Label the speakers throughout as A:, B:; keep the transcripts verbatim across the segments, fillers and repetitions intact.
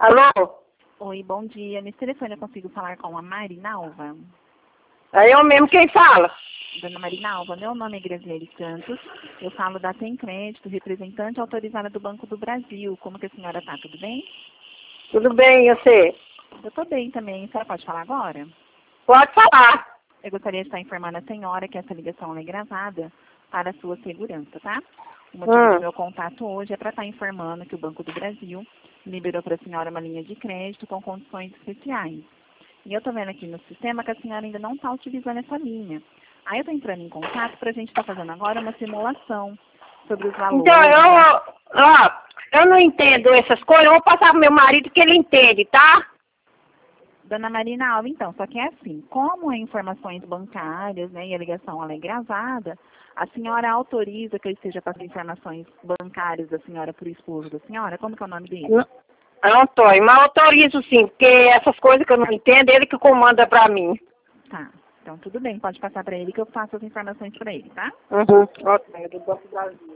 A: Alô?
B: Oi, bom dia. Nesse telefone eu consigo falar com a Marinalva?
A: É eu mesmo quem fala.
B: Dona Marinalva, meu nome é Graziele Santos. Eu falo da Tem Crédito, representante autorizada do Banco do Brasil. Como que a senhora está? Tudo bem?
A: Tudo bem, e você?
B: Eu estou bem também. A senhora pode falar agora?
A: Pode falar.
B: Eu gostaria de estar informando a senhora que essa ligação é gravada para a sua segurança, tá? O motivo
A: Hum.
B: do meu contato hoje é para estar informando que o Banco do Brasil liberou para a senhora uma linha de crédito com condições especiais. E eu estou vendo aqui no sistema que a senhora ainda não está utilizando essa linha. Aí eu estou entrando em contato para a gente estar fazendo agora uma simulação sobre os valores.
A: Então, eu, ó, eu não entendo essas coisas, eu vou passar pro meu marido que ele entende, tá?
B: Dona Marinalva, então, só que é assim, como é informações bancárias, né, e a ligação ela é gravada, a senhora autoriza que eu esteja passando informações bancárias da senhora para o esposo da senhora? Como que é o nome dele?
A: Não, Antônio, mas autorizo sim, porque essas coisas que eu não entendo, ele que comanda pra mim.
B: Tá, então tudo bem, pode passar para ele que eu passo as informações para ele, tá?
A: Uhum. Antônio, do Banco do Brasil.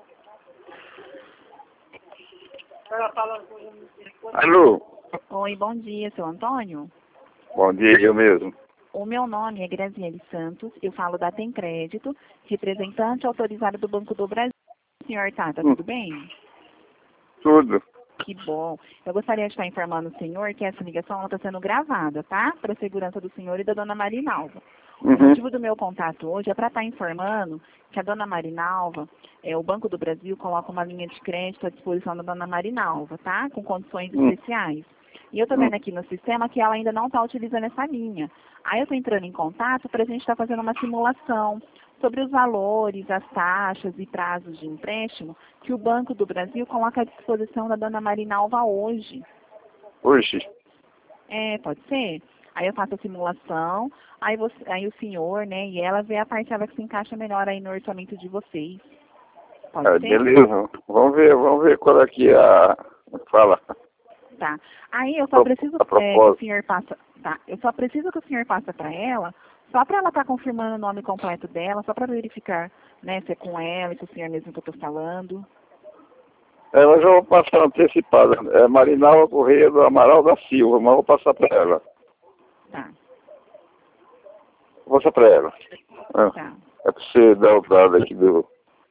C: Alô,
B: Oi, bom dia, seu Antônio.
C: bom dia, eu mesmo.
B: O meu nome é Graziele Santos, eu falo da Tem Crédito, representante autorizada do Banco do Brasil. O senhor tá, tá
C: Hum.
B: tudo bem?
C: Tudo.
B: Que bom. Eu gostaria de estar informando o senhor que essa ligação está sendo gravada, tá? Para a segurança do senhor e da dona Marinalva. O
C: Uhum.
B: motivo do meu contato hoje é para estar informando que a dona Marinalva, é, o Banco do Brasil coloca uma linha de crédito à disposição da dona Marinalva, tá? Com condições
C: Hum.
B: especiais. E eu estou vendo aqui no sistema que ela ainda não está utilizando essa linha. Aí eu estou entrando em contato para a gente estar fazendo uma simulação sobre os valores, as taxas e prazos de empréstimo que o Banco do Brasil coloca à disposição da dona Marinalva hoje.
C: Hoje.
B: É, pode ser? Aí eu faço a simulação, aí, você, aí o senhor, né, e ela vê a parcela que se encaixa melhor aí no orçamento de vocês. Pode
C: Ah,
B: ser?
C: beleza. Vamos ver, vamos ver qual é que é a... Fala.
B: Tá. Aí eu só
C: Pro-
B: preciso
C: a
B: é, que o
C: propósito.
B: senhor passa. Tá. Eu só preciso que o senhor passe para ela, só para ela estar confirmando o nome completo dela, só para verificar, né, se é com ela, se é o senhor mesmo que eu estou falando.
C: É, mas eu vou passar antecipada. É Marinalva Correia do Amaral da Silva, mas eu vou passar para ela.
B: Tá.
C: Vou passar para ela. É,
B: Tá.
C: é para você dar o dado aqui do...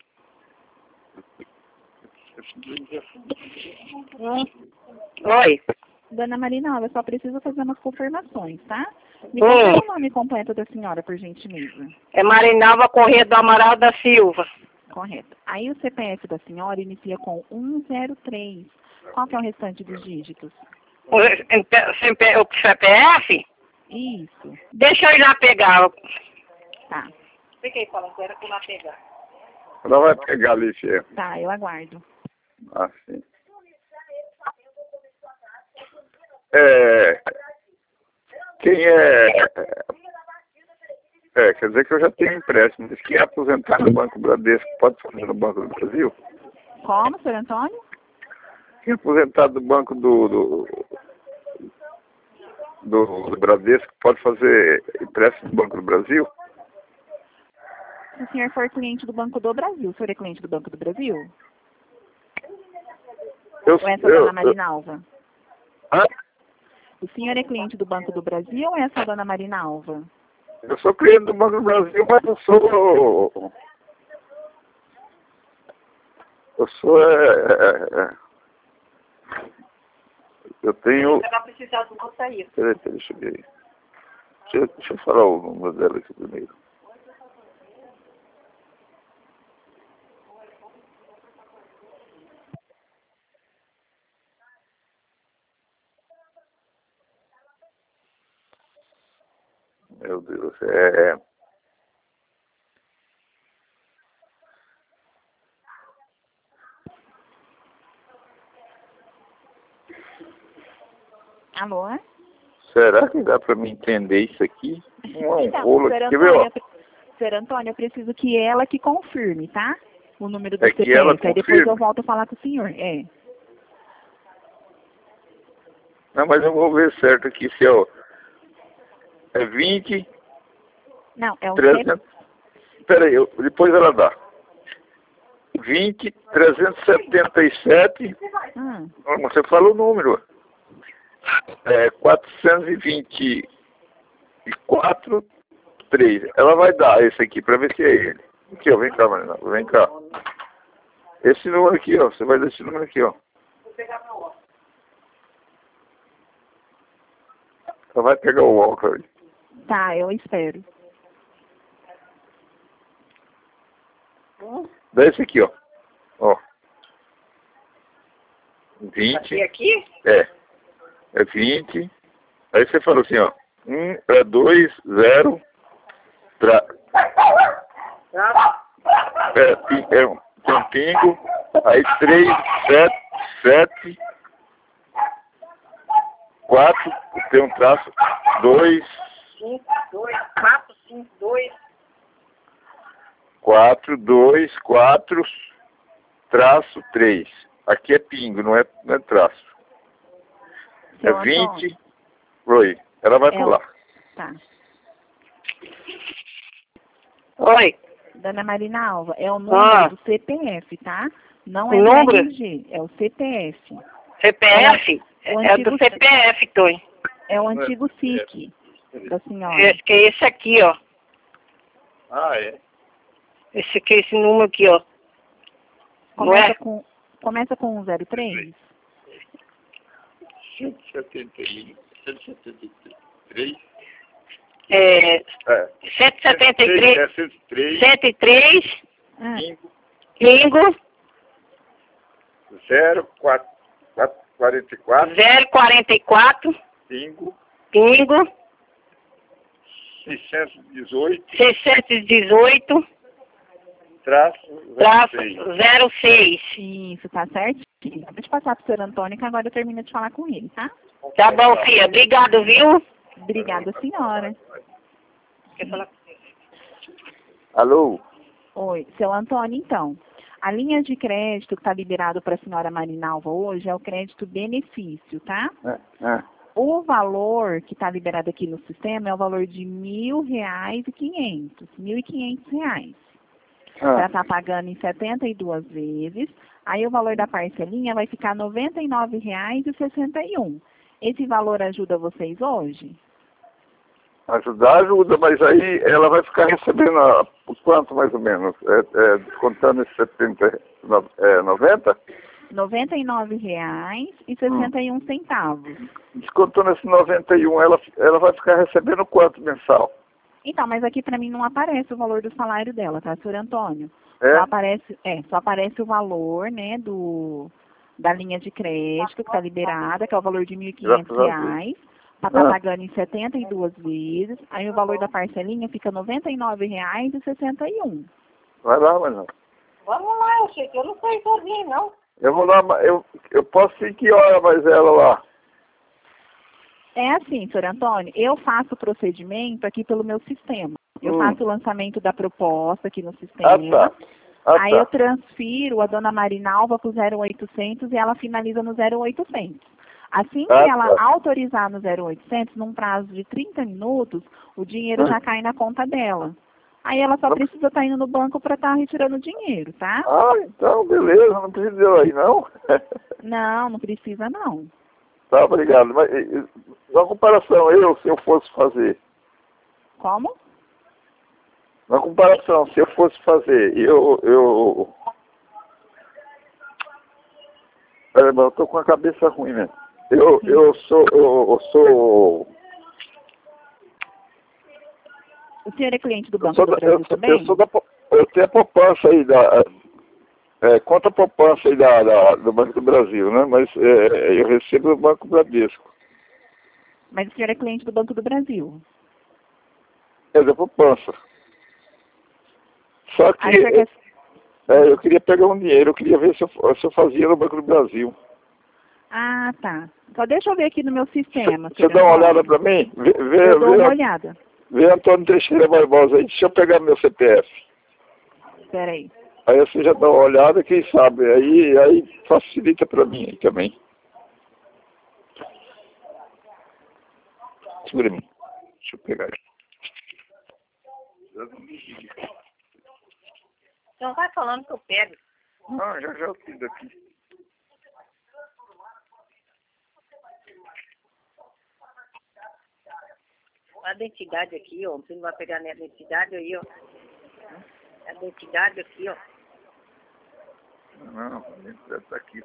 A: Hum. Oi.
B: Dona Marinalva, eu só preciso fazer umas confirmações, tá? Me
A: Hum.
B: confirma o nome completo da senhora, por gentileza.
A: É Marinalva Correia do Amaral da Silva.
B: Correto. Aí o C P F da senhora inicia com um zero três. Qual que é o restante dos dígitos?
A: O C P F?
B: Isso.
A: Deixa eu ir lá pegar.
B: Tá.
A: Fiquei falando, era que ir lá pegar.
C: Ela vai pegar ali, filha.
B: Tá, eu aguardo.
C: Ah, sim. É... Quem é... É, quer dizer que eu já tenho empréstimo. Diz que é aposentar no Banco Bradesco, pode fazer no Banco do Brasil?
B: Como, senhor Antônio?
C: Quem é aposentado do Banco do... do... do, do Bradesco pode fazer empréstimo no Banco do Brasil?
B: Se o senhor for cliente do Banco do Brasil, o senhor é cliente do Banco do Brasil?
C: Eu,
B: Ou essa
C: eu,
B: dona
C: eu,
B: Marinalva?
C: Hã?
B: O senhor é cliente do Banco do Brasil ou é essa dona Marinalva?
C: Eu sou cliente do Banco do Brasil, mas eu sou... Eu sou... É, é, é, eu tenho...
A: Você vai precisar do outro aí.
C: Peraí, peraí, deixa eu ver aí. Deixa, deixa eu falar o número dela aqui primeiro. Meu Deus, é...
B: Alô?
C: Será que dá pra me entender isso aqui? Não é um
B: Então,
C: rolo
B: senhor
C: aqui. Quer ver,
B: Antônio,
C: ó?
B: eu pre- senhor Antônio, eu preciso que ela que confirme, tá? O número do
C: É que
B: C P F.
C: ela
B: Aí depois
C: confirme.
B: eu volto a falar com o senhor. É.
C: Não, mas eu vou ver certo aqui se eu... É vinte,
B: Não, é o C
C: trezentos... Peraí, eu... depois ela dá. vinte, trezentos e setenta e sete...
B: Hum.
C: Ah, você fala o número. é, quatrocentos e vinte e quatro, três. Ela vai dar esse aqui para ver se é ele. Aqui, ó, vem cá, Marina, vem cá. Esse número aqui, ó, você vai dar esse número aqui, ó. Ela vai pegar o óculos.
B: Tá, eu espero.
C: Dá esse aqui, ó. Ó. vinte.
A: E aqui?
C: É. É vinte. Aí você falou assim, ó. um, é dois, zero. Tra... É, pi- é um, tem um pingo. Aí três, sete, sete. quatro, tem um traço. dois.
A: cinco, dois, quatro, cinco, dois.
C: quatro, dois, quatro. Traço três. Aqui é pingo, não é, não é traço. É
B: Seu
C: vinte.
B: Antônio.
C: Oi. Ela vai
B: É,
C: pular.
B: Tá.
A: Oi.
B: Dona Marinalva, é o número
A: Ah.
B: do C P F, tá? Não
A: O
B: é do
A: número?
B: R G, é o C P F.
A: C P F?
B: É o
A: É
B: antigo-
A: do C P F, Tony.
B: É o antigo S I C da senhora.
A: Esse que é esse aqui, ó.
C: Ah, é?
A: Esse aqui, esse número aqui, ó. Não
B: Começa
A: é?
B: com, começa com zero três?
C: cento e setenta e um. cento e setenta e três.
A: É,
C: É.
A: cento e setenta e três,
C: É cento e três.
A: cento e três,
B: Ah,
C: Pingo.
A: Pingo,
C: zero, quatro, quatro, quarenta e quatro.
A: zero quarenta e quatro,
C: Pingo.
A: Pingo,
C: seiscentos e dezoito.
A: seiscentos e dezoito,
C: Traço.
A: traço
C: seis.
A: zero seis.
B: isso, tá certinho. Deixa eu passar pro senhor Antônio, que agora eu termino de falar com ele, tá?
A: Tá bom, filha. Obrigado, viu?
B: Obrigada, senhora.
A: Quer falar?
C: Alô?
B: Oi, seu Antônio, então. A linha de crédito que está liberado para a senhora Marinalva hoje é o crédito benefício, tá?
C: É, é.
B: O valor que está liberado aqui no sistema é o valor de mil reais e quinhentos, mil e quinhentos reais. Para
C: Ah,
B: estar pagando em setenta e duas vezes. Aí o valor da parcelinha vai ficar noventa e nove reais e sessenta e um. Esse valor ajuda vocês hoje?
C: ajudar ajuda, mas aí ela vai ficar recebendo a, por quanto mais ou menos? É, é, descontando esses setenta, no- é, noventa?
B: noventa e nove reais e sessenta e um centavos.
C: Descontando esse noventa e um, ela, ela vai ficar recebendo quanto mensal?
B: Então, mas aqui para mim não aparece o valor do salário dela, tá, senhor Antônio?
C: É?
B: Só aparece, é, só aparece o valor, né, do, da linha de crédito que está liberada, que é o valor de mil e quinhentos
C: Graças a Deus.
B: reais, para estar
C: Ah.
B: pagando em setenta e duas vezes, aí o valor da parcelinha fica noventa e nove reais e sessenta e um.
C: Vai lá, mas não.
A: Vamos lá, eu sei que eu não sei sozinho, não.
C: Eu vou lá, ma- eu, eu posso ir que hora mais ela lá?
B: É assim, senhor Antônio, eu faço o procedimento aqui pelo meu sistema. Eu
C: Hum.
B: faço o lançamento da proposta aqui no
C: Ah,
B: sistema.
C: tá. Ah,
B: Aí
C: tá.
B: eu transfiro a dona Marinalva para o zero oitocentos e ela finaliza no zero oitocentos. Assim que
C: Ah,
B: ela
C: tá.
B: autorizar no zero oitocentos, num prazo de trinta minutos, o dinheiro
C: Ah.
B: já cai na conta dela. Aí ela só
C: Ah.
B: precisa estar indo no banco para estar retirando o dinheiro, tá?
C: Ah, então, beleza, não precisa dela aí, não?
B: Não, não precisa não.
C: Tá, obrigado. Mas, e- e, na comparação, eu, se eu fosse fazer,
B: Como?
C: na comparação, se eu fosse fazer, eu, eu... Peraí, mas eu tô com a cabeça ruim, né? Eu, eu sou, eu, eu sou...
B: O senhor é cliente do
C: Eu
B: Banco
C: sou,
B: do
C: da, eu,
B: Brasil
C: sou-
B: também?
C: eu sou da... po- Eu tenho a poupança aí da... É, conta a poupança aí da, da, do Banco do Brasil, né? Mas é, eu recebo do Banco Bradesco.
B: Mas o senhor é cliente do Banco do Brasil.
C: É da poupança. Só que
B: Aí o senhor quer...
C: é, eu queria pegar um dinheiro, eu queria ver se eu, se eu fazia no Banco do Brasil.
B: Ah, tá. Só deixa eu ver aqui no meu sistema.
C: Você
B: senhor
C: dá uma
B: Antônio.
C: olhada pra mim? Vê, vê,
B: Eu dou
C: vê,
B: uma olhada.
C: vê Antônio Teixeira Barbosa aí, deixa eu pegar meu C P F.
B: Espera aí.
C: Aí você já dá uma olhada, quem sabe, aí, aí facilita pra mim aí também. Segura em mim. Deixa eu pegar aqui.
A: Então vai falando que eu pego.
C: Ah, já já eu fiz aqui.
A: A identidade aqui, ó. Você não vai pegar minha identidade aí, ó. A identidade aqui, ó.
C: Não, a identidade tá aqui.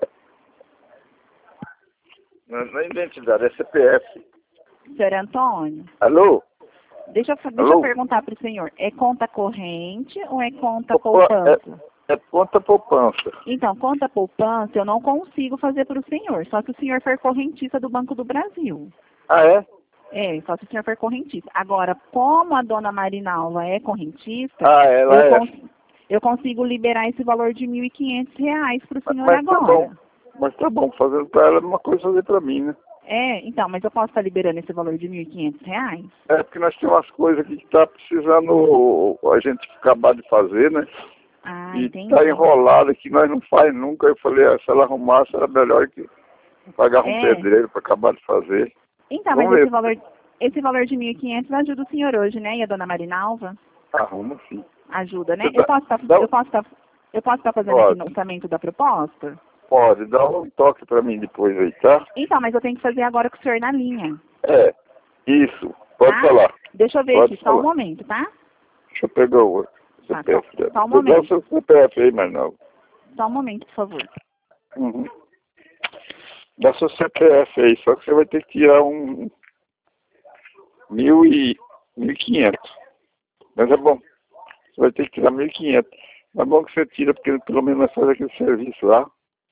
C: Não, não é identidade, é C P F.
B: Senhor Antônio,
C: Alô?
B: deixa, eu fa- deixa
C: Alô?
B: eu perguntar para o senhor, é conta corrente ou é conta
C: Opa,
B: poupança?
C: É, é conta poupança.
B: Então, conta poupança eu não consigo fazer para o senhor, só se o senhor for correntista do Banco do Brasil.
C: Ah, é?
B: É, só se o senhor for correntista. Agora, como a dona Marinalva é correntista,
C: Ah, ela
B: eu,
C: é.
B: cons- eu consigo liberar esse valor de mil e quinhentos reais para o senhor
C: Mas tá
B: agora.
C: bom. Mas tá bom, fazendo pra ela é uma coisa fazer pra mim, né?
B: É, então, mas eu posso estar liberando esse valor de mil e quinhentos reais?
C: É porque nós temos umas coisas aqui que tá precisando a gente acabar de fazer, né?
B: Ah,
C: E
B: entendi.
C: tá enrolado aqui, nós não faz nunca. Eu falei, ah, se ela arrumasse era melhor que pagar um
B: É.
C: pedreiro para acabar de fazer.
B: Então,
C: Vamos
B: mas esse
C: ver.
B: valor, esse valor de mil e quinhentos ajuda o senhor hoje, né? E a dona Marinalva?
C: Arruma sim.
B: Ajuda, né?
C: Você
B: Eu
C: dá-
B: posso estar
C: dá-
B: eu posso estar eu posso estar fazendo
C: Pode.
B: aqui no orçamento da proposta?
C: Pode, dá um toque para mim depois aí, tá?
B: Então, mas eu tenho que fazer agora com o senhor na linha.
C: É, isso. Pode
B: Tá?
C: falar.
B: Deixa eu ver
C: Pode
B: aqui, só um
C: falar.
B: momento, tá?
C: Deixa eu pegar o
B: Tá,
C: C P F
B: só-
C: dela.
B: só um
C: Dá o
B: momento.
C: seu C P F aí, mas não.
B: Só um momento, por favor.
C: Uhum. Dá seu C P F aí, só que você vai ter que tirar um mil e mil e quinhentos. Mas é bom. Você vai ter que tirar mil e quinhentos. É bom que você tira, porque pelo menos vai fazer aquele serviço lá.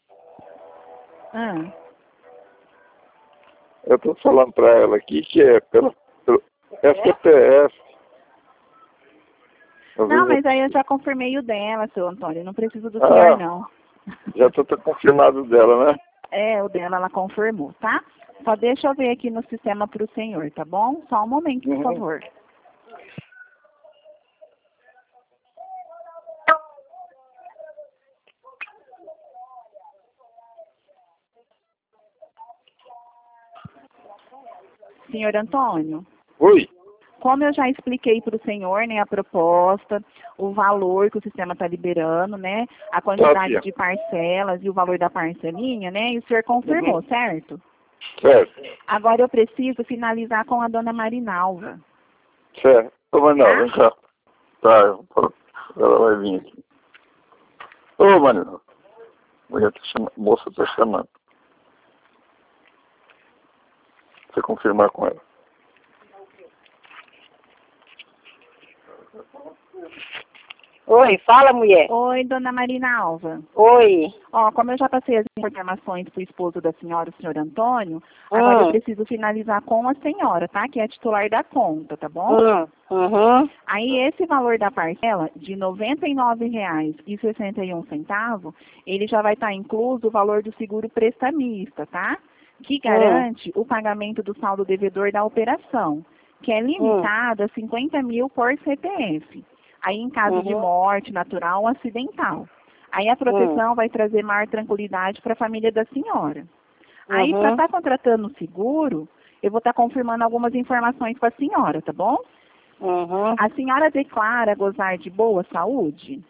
B: Ah.
C: Eu tô falando pra ela aqui que é pelo, pelo é C P F. Às
B: Não,
C: vezes
B: mas aí eu já confirmei o dela, seu Antônio. Não preciso do
C: Ah.
B: senhor, não.
C: já tô, tô confirmado dela, né?
B: É, o dela ela confirmou, tá? Só deixa eu ver aqui no sistema para o senhor, tá bom? Só um momento, por
C: Uhum.
B: favor. Senhor Antônio,
C: Oi.
B: como eu já expliquei para o senhor, né, a proposta, o valor que o sistema está liberando, né, a quantidade
C: Tá, tia.
B: de parcelas e o valor da parcelinha, né, e o senhor confirmou,
C: Uhum.
B: certo?
C: Certo.
B: Agora eu preciso finalizar com a dona Marinalva.
C: Certo. Ô, mas não,
B: Tá?
C: vem cá. Tá, eu vou- ela vai vir aqui. Ô, mano. Mulher tá chamando, moça tá chamando. Você confirmar com ela.
A: Oi, fala, mulher.
B: Oi, dona Marinalva.
A: Oi.
B: Ó, como eu já passei as informações para o esposo da senhora, o senhor Antônio, agora eu
A: Hum.
B: preciso finalizar com a senhora, tá? Que é a titular da conta, tá bom?
A: Hum. Uhum.
B: Aí esse valor da parcela de noventa e nove reais e sessenta e um centavos, ele já vai estar incluso o valor do seguro prestamista, tá? Que garante o pagamento do saldo devedor da operação, que é limitado a cinquenta mil por C P F. Aí em caso de
A: Uhum.
B: morte natural ou acidental. Aí a proteção vai trazer maior tranquilidade para a família da senhora. Aí
A: Uhum.
B: para estar contratando o seguro, eu vou estar confirmando algumas informações com a senhora, tá bom?
A: Uhum.
B: A senhora declara gozar de boa saúde?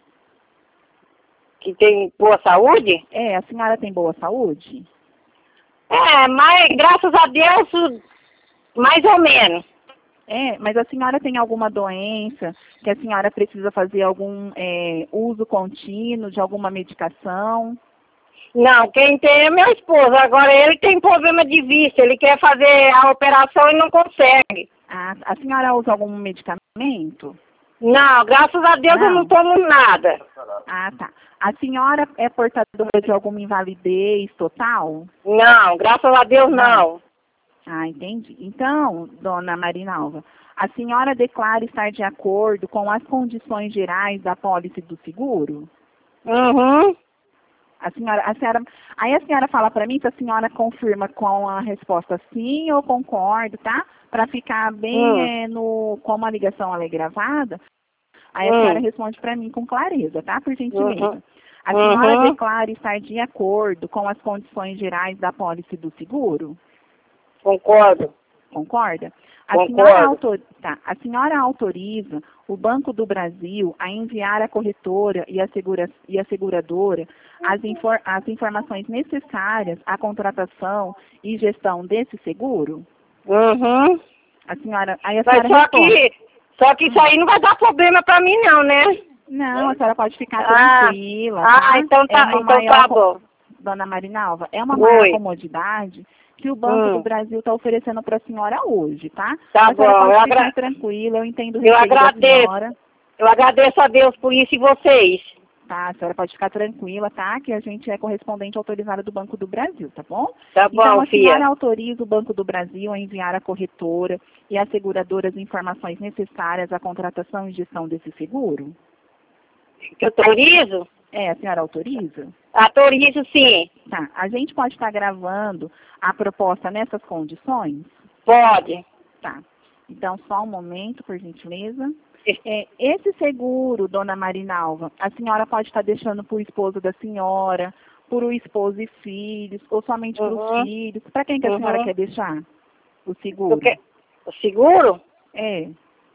A: Que tem boa saúde?
B: É, a senhora tem boa saúde?
A: É, mas graças a Deus, mais ou menos.
B: É, mas a senhora tem alguma doença que a senhora precisa fazer algum é, uso contínuo de alguma medicação?
A: Não, quem tem é meu esposo. Agora ele tem problema de vista. Ele quer fazer a operação e não consegue.
B: A, a senhora usa algum medicamento?
A: Não, graças a Deus
B: Não.
A: eu não tomo nada.
B: Ah, tá. A senhora é portadora de alguma invalidez total?
A: Não, graças a Deus não.
B: Ah, entendi. Então, dona Marinalva, a senhora declara estar de acordo com as condições gerais da pólice do seguro?
A: Uhum.
B: A senhora, a senhora, aí a senhora fala para mim se a senhora confirma com a resposta sim ou concordo, tá? Para ficar bem
A: Hum.
B: é, no, como a ligação ela é gravada, aí a
A: Hum.
B: senhora responde para mim com clareza, tá? Por gentileza.
A: Uhum.
B: A senhora
A: Uhum.
B: declara estar de acordo com as condições gerais da pólice do seguro?
A: Concordo.
B: Concorda? A
A: Concordo.
B: senhora, autor... tá. a senhora autoriza o Banco do Brasil a enviar à corretora e à, segura... e à seguradora as, infor... as informações necessárias à contratação e gestão desse seguro?
A: Uhum.
B: A senhora, aí a
A: Mas
B: senhora
A: só
B: responde.
A: que, só que isso aí não vai dar problema pra mim não, né?
B: Não, a senhora pode ficar
A: Ah,
B: tranquila,
A: ah,
B: tá?
A: então tá,
B: é uma
A: então
B: maior,
A: tá
B: co-
A: bom.
B: Dona Marinalva, é uma maior
A: Oi.
B: comodidade que o Banco
A: Hum.
B: do Brasil está oferecendo para a senhora hoje, tá?
A: Tá
B: a senhora
A: bom,
B: pode
A: eu
B: ficar
A: agra-
B: tranquila, eu entendo o
A: Eu
B: receio da
A: agradeço.
B: senhora,
A: Eu agradeço a Deus por isso e vocês.
B: tá? A senhora pode ficar tranquila, tá? Que a gente é correspondente autorizado do Banco do Brasil, tá bom?
A: Tá
B: Então,
A: bom,
B: a senhora
A: filha.
B: autoriza o Banco do Brasil a enviar à corretora e à seguradora as informações necessárias à contratação e gestão desse seguro?
A: Eu autorizo?
B: É, a senhora autoriza?
A: Autorizo sim.
B: Tá. A gente pode estar gravando a proposta nessas condições?
A: Pode.
B: Tá. Então, só um momento, por gentileza. É, esse seguro, dona Marinalva, a senhora pode estar deixando para o esposo da senhora, para o esposo e filhos, ou somente para os
A: Uhum.
B: filhos? Para quem que a
A: Uhum.
B: senhora quer deixar o seguro?
A: O quê? O seguro?
B: É.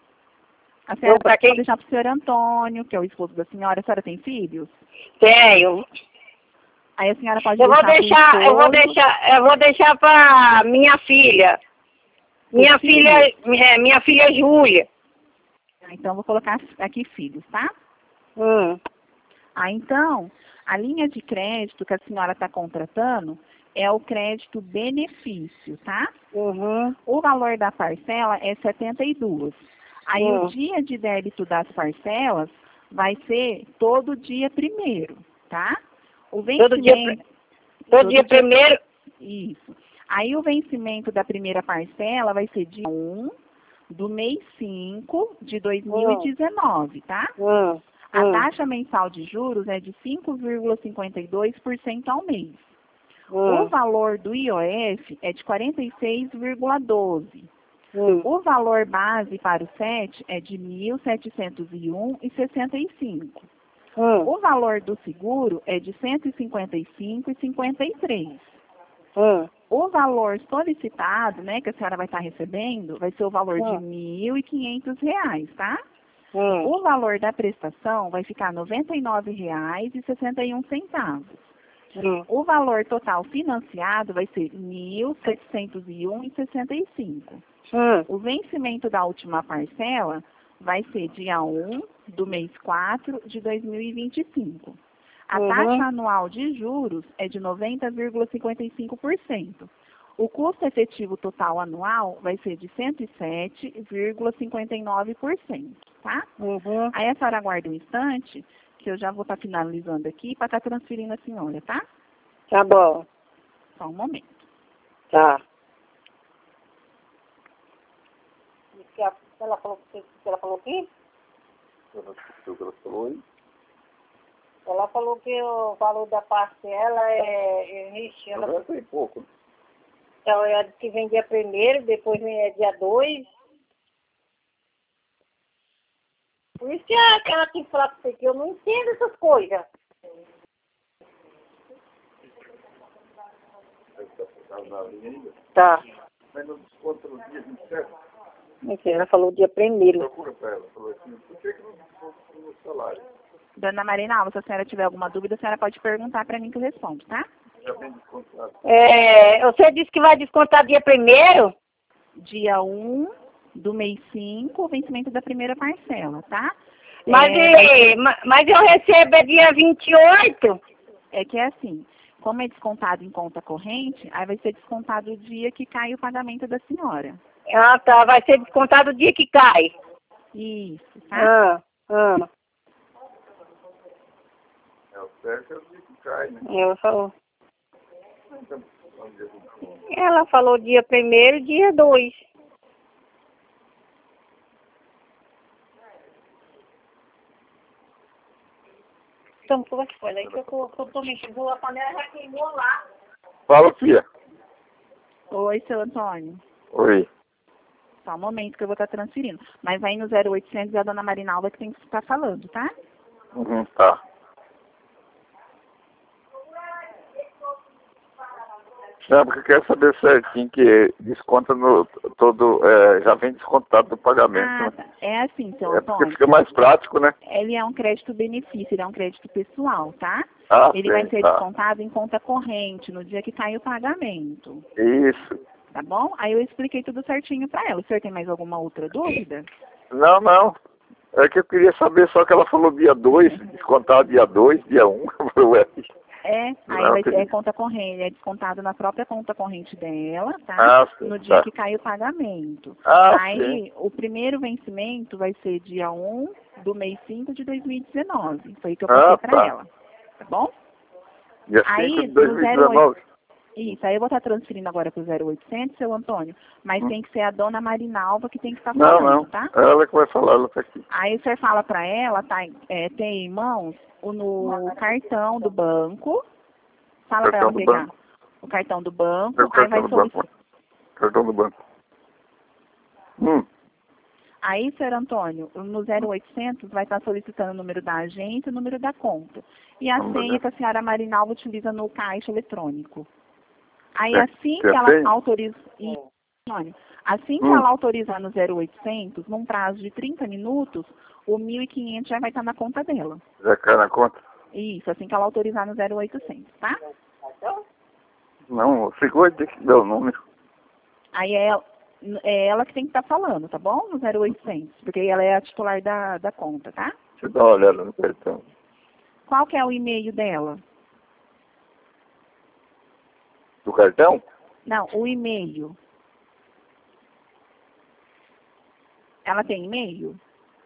B: A senhora
A: pra
B: pode
A: quem?
B: deixar para o senhor Antônio, que é o esposo da senhora. A senhora tem filhos?
A: Tenho.
B: Aí a senhora pode
A: Eu vou
B: deixar
A: deixar,
B: pro
A: eu vou
B: esposo.
A: deixar, eu vou deixar pra minha filha. Minha
B: filho?
A: filha, é, minha filha Júlia.
B: Então, vou colocar aqui filhos, tá?
A: Hum.
B: Ah, então, a linha de crédito que a senhora está contratando é o crédito benefício, tá?
A: Uhum.
B: O valor da parcela é setenta e duas. Aí
A: Hum.
B: o dia de débito das parcelas vai ser todo dia primeiro, tá? O
A: Todo dia,
B: vencimento...
A: todo dia primeiro.
B: Isso. Aí o vencimento da primeira parcela vai ser dia um do mês cinco de dois mil e dezenove, tá?
A: Hum.
B: A
A: Hum.
B: taxa mensal de juros é de cinco vírgula cinquenta e dois por cento ao mês.
A: Hum.
B: O valor do I O F é de quarenta e seis vírgula doze.
A: Hum.
B: O valor base para o S E T é de mil setecentos e um vírgula sessenta e cinco.
A: Hum.
B: O valor do seguro é de cento e cinquenta e cinco vírgula cinquenta e três.
A: Hum.
B: O valor solicitado, né, que a senhora vai estar recebendo, vai ser o valor de
A: Hum.
B: mil e quinhentos reais, tá?
A: Hum.
B: O valor da prestação vai ficar noventa e nove reais e sessenta e um centavos.
A: Hum.
B: O valor total financiado vai ser mil setecentos e um vírgula sessenta e cinco.
A: Hum.
B: O vencimento da última parcela vai ser dia um do mês quatro de dois mil e vinte e cinco. A
A: Uhum.
B: taxa anual de juros é de noventa vírgula cinquenta e cinco por cento. O custo efetivo total anual vai ser de cento e sete vírgula cinquenta e nove por cento, tá?
A: Uhum.
B: Aí a senhora aguarda um instante, que eu já vou estar finalizando aqui para estar transferindo a senhora, tá?
A: Tá bom.
B: Só um momento.
A: Tá. Ela falou que ela falou que?
C: Ela falou aí?
A: Ela falou que o valor da parcela é. Ixi, ela
C: noventa e pouco.
A: então, ela disse que vem dia primeiro, depois vem é dia dois. Por isso que ela, que ela tem que falar com você que eu não entendo essas coisas. Tá.
C: Mas não desconta no dia vinte e sete.
A: Enfim, ela falou dia primeiro.
C: Procura para ela. Falou assim, por que que não desconta no salário?
B: Dona Marinalva, se a senhora tiver alguma dúvida, a senhora pode perguntar para mim que eu respondo, tá?
C: Já vem descontado.
A: É, você disse que vai descontar dia primeiro?
B: Dia um do mês cinco, o vencimento da primeira parcela, tá?
A: Mas,
B: é,
A: e- ma- mas eu recebo é dia vinte e oito.
B: é que é assim, como é descontado em conta corrente, aí vai ser descontado o dia que cai o pagamento da senhora.
A: Ah, tá. Vai ser descontado o dia que cai.
B: Isso, tá?
A: Ah, ah.
C: É o certo, é o dia que cai, né?
A: Eu falo.
C: Então, vamos ver como-
A: Ela falou dia primeiro, dia dois. Então, como é que foi? Daí que eu tô, eu tô mexendo, a panela já queimou lá.
C: Fala, filha.
B: Oi, seu Antônio.
C: Oi.
B: Só um momento que eu vou estar transferindo. Mas aí no zero oitocentos é a dona Marinalva que tem que estar falando, tá?
C: Uhum, tá. Não, porque eu quero saber certinho que desconta no todo, é, já vem descontado do pagamento,
B: Ah,
C: né?
B: tá. É assim, seu
C: É porque
B: Antônio.
C: fica mais prático, né?
B: Ele é um crédito benefício, ele é um crédito pessoal, tá?
C: Ah,
B: Ele
C: sim,
B: vai ser
C: tá.
B: descontado em conta corrente, no dia que cai o pagamento.
C: Isso.
B: tá bom? Aí eu expliquei tudo certinho para ela. O senhor tem mais alguma outra dúvida?
C: Não, não. É que eu queria saber só que ela falou dia dois, descontar dia dois, dia um.
B: É, aí
C: Não,
B: vai
C: que-
B: é conta corrente, é descontado na própria conta corrente dela, tá?
C: Ah, sim,
B: No dia
C: tá.
B: que cai o pagamento.
C: Ah,
B: Aí
C: sim.
B: o primeiro vencimento vai ser dia um do mês cinco de dois mil e dezenove. Foi o que eu
C: Ah,
B: passei para
C: tá.
B: ela, tá bom?
C: Dia
B: Aí
C: cinco de
B: no
C: dois mil e
B: zero oito,
C: dezenove.
B: isso, aí eu vou estar transferindo agora para o zero oitocentos, seu Antônio, mas
C: Hum.
B: tem que ser a dona Marinalva que tem que estar
C: Não,
B: falando,
C: não.
B: tá?
C: Ela que vai falar, ela tá aqui.
B: Aí o senhor fala para ela, tá, é, tem em mãos o no cartão do banco. Fala para
C: Cartão
B: ela
C: do
B: pegar
C: banco.
B: o cartão do banco,
C: É o
B: aí
C: cartão
B: vai
C: do
B: solicitar.
C: banco. Cartão do banco. Hum.
B: Aí, senhor Antônio, no zero oitocentos vai estar solicitando o número da agência e o número da conta. E a
C: Vamos
B: senha
C: ver.
B: que a senhora Marinalva utiliza no caixa eletrônico. Aí,
C: É,
B: assim
C: que
B: que
C: a
B: ela
C: senha?
B: autoriza... Isso, Antônio. Assim que
C: Hum.
B: ela autorizar no zero oitocentos, num prazo de trinta minutos, o mil e quinhentos já vai estar na conta dela.
C: Já cai na conta?
B: Isso, assim que ela autorizar no zero oitocentos, tá?
C: Não, você vai ter que dar o número.
B: Aí é, é ela que tem que estar falando, tá bom? No zero oitocentos, porque ela é a titular da, da conta, tá?
C: Deixa eu dar uma olhada no cartão.
B: Qual que é o e-mail dela?
C: Do cartão?
B: Não, o e-mail. Ela tem e-mail?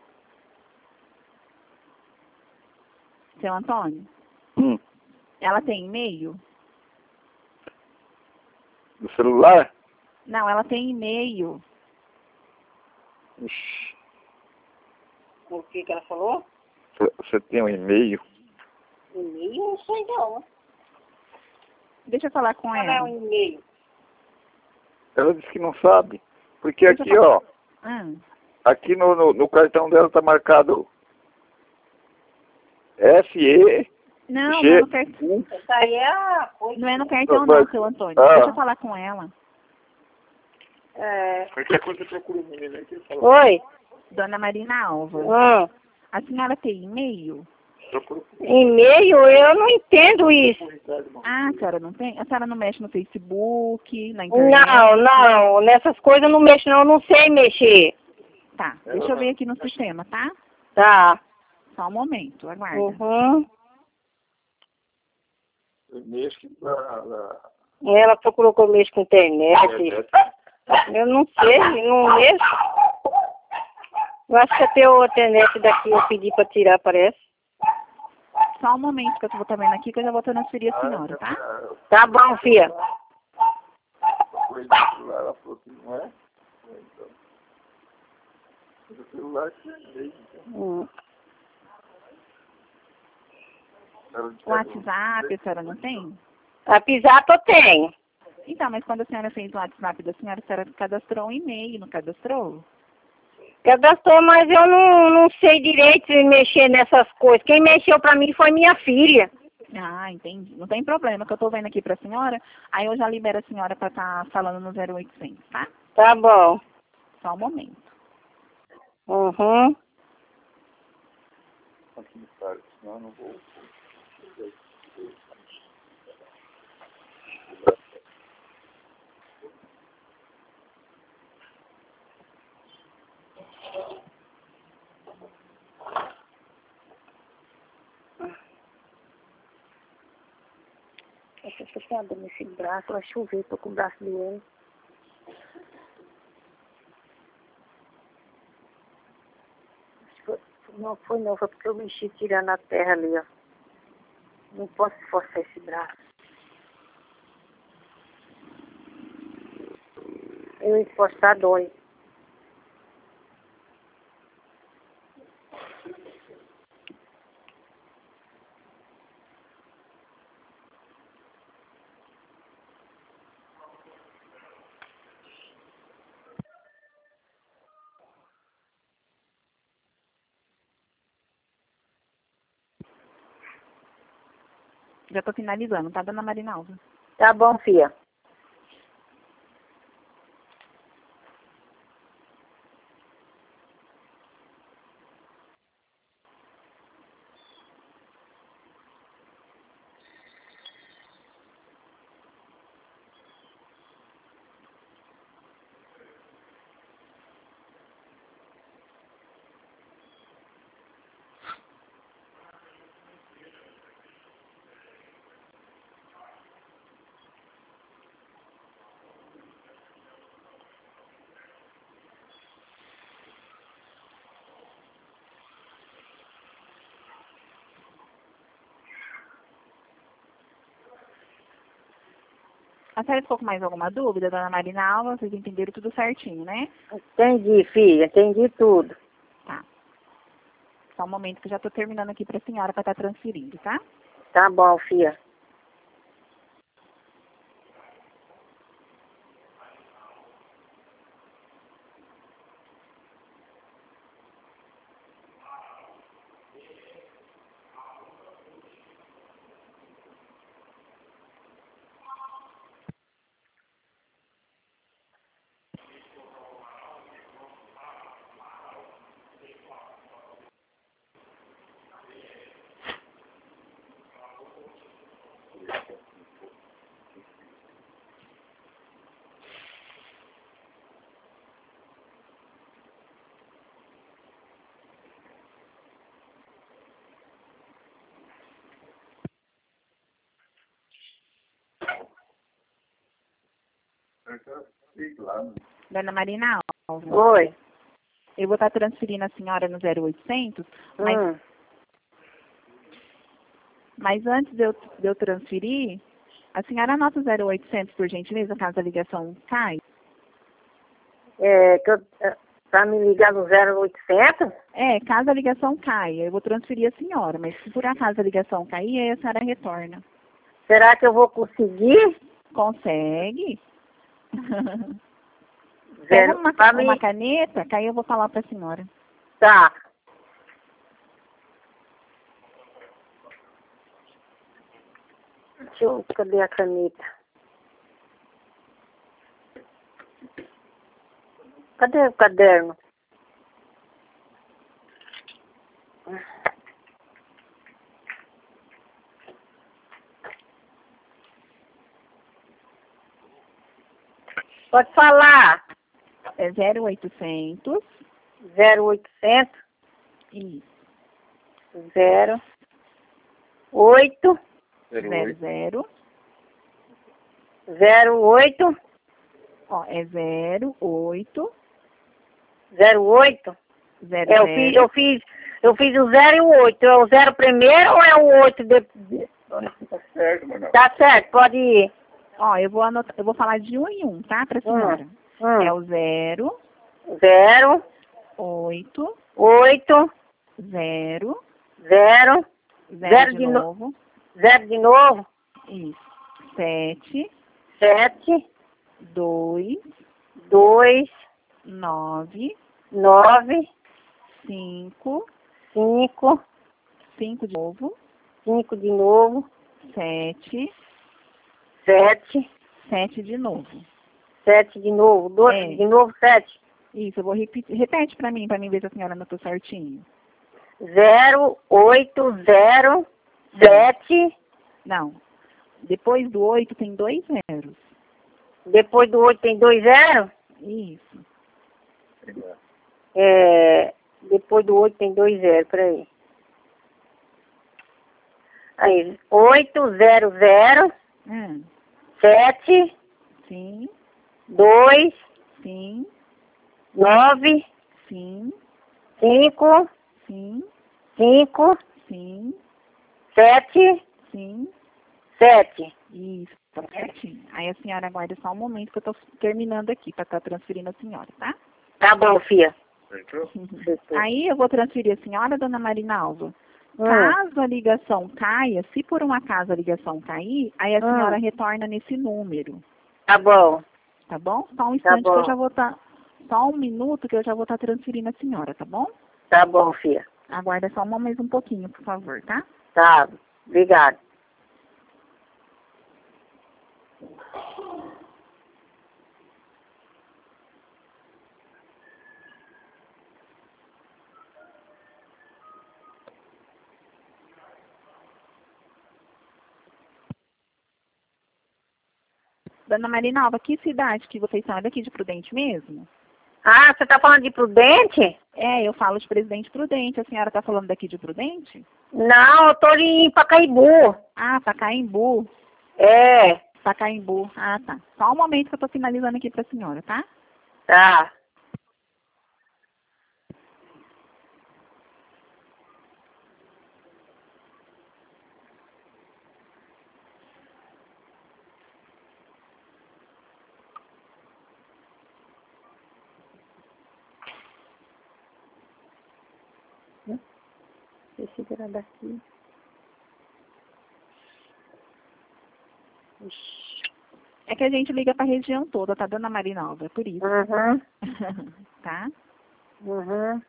B: Seu Antônio?
C: Hum.
B: Ela tem e-mail?
C: Do celular?
B: Não, ela tem e-mail.
C: Ixi,
A: O que que ela falou?
C: você- você tem um e-mail?
A: E-mail? Não sei não.
B: Deixa eu falar com
A: Qual é
B: ela.
A: o e-mail?
C: Ela disse que não sabe. Porque
B: Deixa eu
C: aqui,
B: falar.
C: ó,
B: Ah,
C: aqui no, no, no cartão dela tá marcado F E
B: não, não é
C: G
B: no cartão.
C: U.
A: Isso aí é a coisa.
B: Não é no cartão
C: Mas-
B: não, seu Antônio.
C: Ah.
B: Deixa eu falar com ela.
A: É...
C: Qualquer coisa procura o menino aqui e fala.
A: Oi?
B: Dona Marina Alva.
A: Hum.
B: A senhora tem e-mail?
C: Procura
A: E-mail? Eu não entendo isso.
C: o Ricardo. mano.
B: Ah, a senhora não tem? A senhora não mexe no Facebook, na internet?
A: Não, não. Nessas coisas eu não mexo não. Eu não sei mexer.
B: Tá, deixa eu ver aqui no sistema, tá?
A: Tá.
B: Só um momento, aguarda.
A: Uhum.
C: Eu mexo que na, na
A: Ela procurou que eu mexo com internet.
C: internet.
A: Eu não sei, não mexo. Eu acho que até o internet daqui eu pedi pra tirar, parece.
B: Só um momento que eu vou estar vendo aqui que eu já vou transferir a senhora, tá?
A: Tá bom, filha.
C: Coisa do celular, ela falou que não é. Então, o celular que é dele, então.
A: Hum.
C: Ela disse que
B: O WhatsApp a senhora não tem?
A: A pisata eu tenho.
B: Então, mas quando a senhora fez o WhatsApp da senhora, a senhora cadastrou um e-mail, não cadastrou?
A: Cadastrou, mas eu não, não sei direito mexer nessas coisas. Quem mexeu pra mim foi minha filha.
B: Ah, entendi. Não tem problema, que eu tô vendo aqui pra senhora, aí eu já libero a senhora pra estar falando no zero oitocentos, tá?
A: Tá bom.
B: Só um momento.
A: Uhum.
C: aqui, cara, senão eu não vou.
A: Essa fechada nesse braço, vai chover, tô com o braço doendo. Não foi não, foi porque eu mexi tirando a terra ali, ó. Não posso forçar esse braço. Eu encostar dói.
B: Já tô finalizando, tá, dona Marinalva?
A: Tá bom, filha.
B: A senhora ficou com mais alguma dúvida, dona Marina Alva? Vocês entenderam tudo certinho, né?
A: Entendi, filha, entendi tudo.
B: Tá. Só um momento que eu já estou terminando aqui para a senhora para estar transferindo, tá?
A: Tá bom, filha.
B: Dona Marina Alva.
A: Oi.
B: Eu vou estar transferindo a senhora no zero oitocentos, mas,
A: Hum.
B: mas antes de eu, de eu transferir, a senhora anota o zero oitocentos, por gentileza, caso a ligação caia.
A: É, que eu, é, pra me ligar no zero oitocentos?
B: É, caso a ligação caia, eu vou transferir a senhora, mas se por acaso a ligação cair, aí a senhora retorna.
A: Será que eu vou conseguir?
B: Consegue? Pega
A: Zero,
B: uma,
A: pra
B: uma
A: mim...
B: caneta, que aí eu vou falar para a senhora.
A: Tá. Deixa eu... Cadê a caneta? Cadê o caderno? Pode falar.
B: É zero oitocentos.
A: Zero oitocentos.
B: Isso.
A: Zero. Oito.
B: Zero, zero.
A: Zero oito.
B: Ó, é zero, oito.
A: Zero oito.
B: Zero,
A: É, eu
B: zero.
A: fiz, eu fiz, eu fiz o zero e o oito. É o zero primeiro ou é o oito depois?
C: Tá certo, mano.
A: Tá certo, pode ir.
B: Ó, eu vou anotar, eu vou falar de um em um, tá, pra senhora?
A: Hum.
B: É o zero,
A: Zero.
B: oito,
A: Oito.
B: zero,
A: Zero.
B: zero,
A: Zero
B: de,
A: de no-
B: novo.
A: Zero de novo.
B: Isso. Sete,
A: Sete.
B: dois,
A: Dois.
B: nove,
A: Nove.
B: cinco,
A: Cinco.
B: cinco de novo,
A: Cinco de novo.
B: sete,
A: Sete.
B: sete de novo.
A: Sete de novo. Dois
B: É.
A: de novo, sete.
B: Isso, eu vou repetir. Repete pra mim, pra mim ver se a senhora anotou certinho.
A: Zero. Oito. Zero. Sete.
B: Não. Depois do oito tem dois zeros.
A: Depois do oito tem dois zeros.
B: Isso.
A: É, depois do oito tem dois zeros, peraí. Aí, oito, zero, zero,
B: Hum.
A: sete,
B: Sim,
A: dois,
B: sim,
A: nove,
B: sim,
A: cinco,
B: sim,
A: cinco,
B: sim,
A: sete,
B: sim.
A: sete.
B: Isso, tá certinho. Aí a senhora aguarda só um momento que eu tô terminando aqui para estar transferindo a senhora, tá?
A: Tá bom, filha.
B: Aí eu vou transferir a senhora, dona Marina Alva.
A: Hum.
B: Caso a ligação caia, se por um acaso a ligação cair, aí a
A: Hum.
B: senhora retorna nesse número,
A: Tá bom.
B: tá bom? Só um instante que
A: bom.
B: eu já vou estar, só um minuto que eu já vou estar transferindo a senhora, tá bom?
A: Tá bom, filha.
B: Aguarda só um, mais um pouquinho, por favor, tá?
A: Tá. Obrigado.
B: Dona Marina Alva, que cidade que vocês são? É daqui de Prudente mesmo?
A: Ah, você tá falando de Prudente?
B: É, eu falo de Presidente Prudente. A senhora tá falando daqui de Prudente?
A: Não, eu tô em Pacaembu.
B: Ah, Pacaembu.
A: É.
B: Pacaembu. Ah, tá. Só um momento que eu tô finalizando aqui pra senhora, tá?
A: Tá. Achei que era daqui.
B: É que a gente liga pra região toda, tá, dona Marinalva? É por isso.
A: Uhum.
B: Tá?
A: Uhum.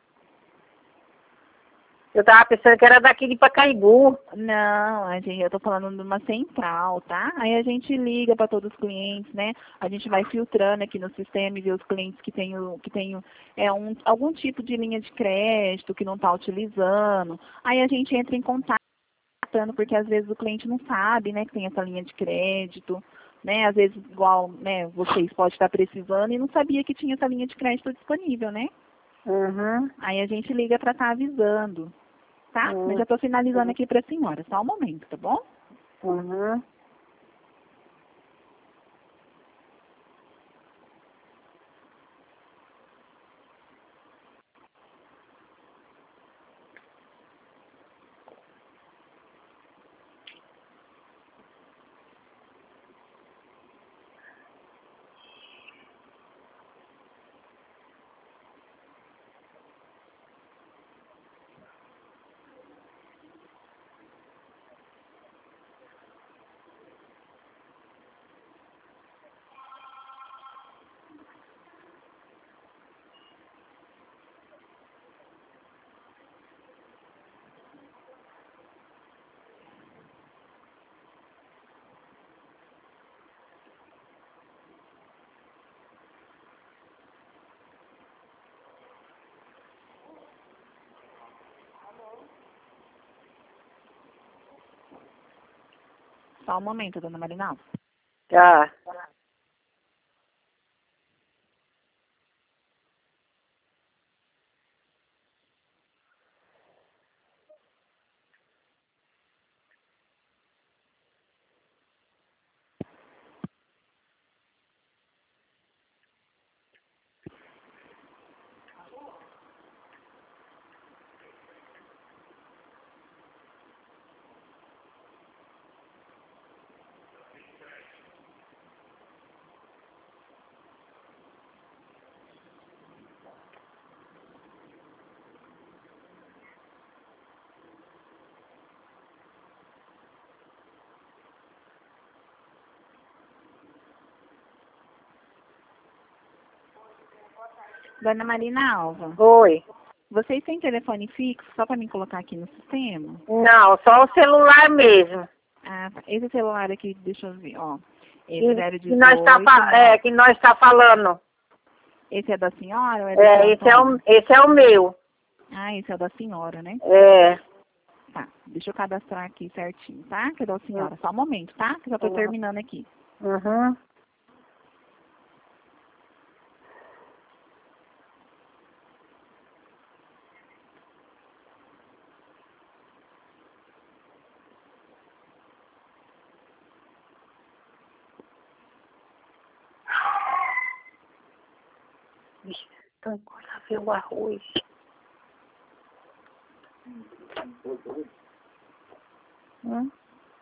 A: Eu tava pensando que era daqui de Pacaembu.
B: Não, a gente, eu tô falando de uma central, tá? Aí a gente liga para todos os clientes, né? A gente vai filtrando aqui no sistema e vê os clientes que têm o- que têm o- é, um, algum tipo de linha de crédito que não está utilizando. Aí a gente entra em contato, porque às vezes o cliente não sabe, né, que tem essa linha de crédito, né? Às vezes, igual, né, vocês podem estar precisando e não sabia que tinha essa linha de crédito disponível, né?
A: Uhum.
B: Aí a gente liga para estar avisando. Tá? Mas já estou finalizando aqui para a senhora. Só um momento, tá bom?
A: Uhum.
B: Só um momento, dona Marinal.
A: Tá.
B: Dona Marina Alva,
A: Oi.
B: vocês têm telefone fixo só para me colocar aqui no sistema?
A: Não, só o celular mesmo.
B: Ah, tá. Esse celular aqui, deixa eu ver, ó. Esse
A: Que,
B: zero
A: que nós tá,
B: dezoito,
A: fa- é, que nós tá falando.
B: esse é da senhora ou é do
A: É,
B: seu
A: esse é o,
B: Antônio?
A: esse é o meu.
B: Ah, esse é o da senhora, né?
A: É.
B: Tá, deixa eu cadastrar aqui certinho, tá? Que é da senhora. Só um momento, tá? Que eu já tô
A: Uhum.
B: terminando aqui.
A: Uhum. Ixi, então agora ver o arroz. Hum?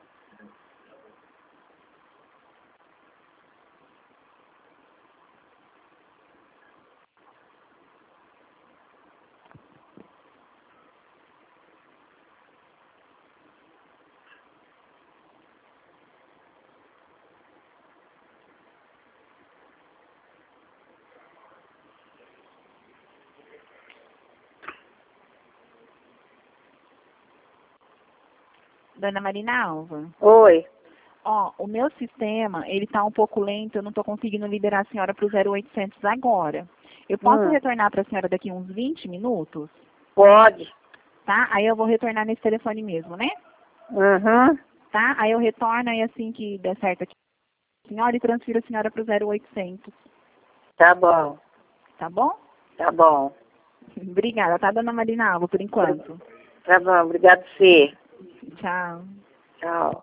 B: Dona Marina Alva.
A: Oi.
B: Ó, o meu sistema, ele tá um pouco lento, eu não tô conseguindo liberar a senhora pro zero oitocentos agora. Eu posso
A: Hum.
B: retornar para a senhora daqui uns vinte minutos,
A: Pode.
B: tá? Aí eu vou retornar nesse telefone mesmo, né?
A: Uhum.
B: Tá? Aí eu retorno e assim que der certo aqui, a senhora, e transfiro a senhora pro zero oitocentos,
A: Tá bom.
B: tá bom?
A: Tá bom.
B: Obrigada, tá, dona Marina Alva, por enquanto.
A: Tá bom. Obrigado, Fê.
B: Tchau.
A: Tchau.